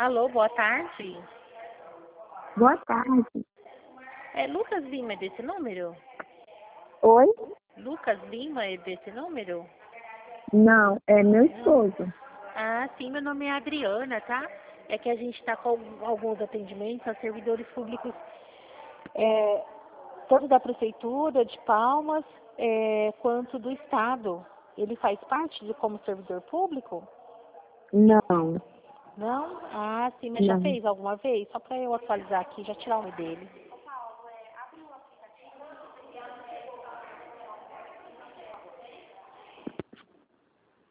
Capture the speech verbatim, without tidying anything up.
Alô, boa tarde. Boa tarde. É Lucas Lima é desse número? Oi? Lucas Lima é desse número? Não, é meu Não. esposo. Ah, sim, meu nome é Adriana, tá? É que a gente está com alguns atendimentos a servidores públicos, é, tanto da Prefeitura de Palmas, é, quanto do Estado. Ele faz parte de como servidor público? Não, Não? Ah, sim, mas já não. fez alguma vez? Só para eu atualizar aqui, já tirar o nome dele.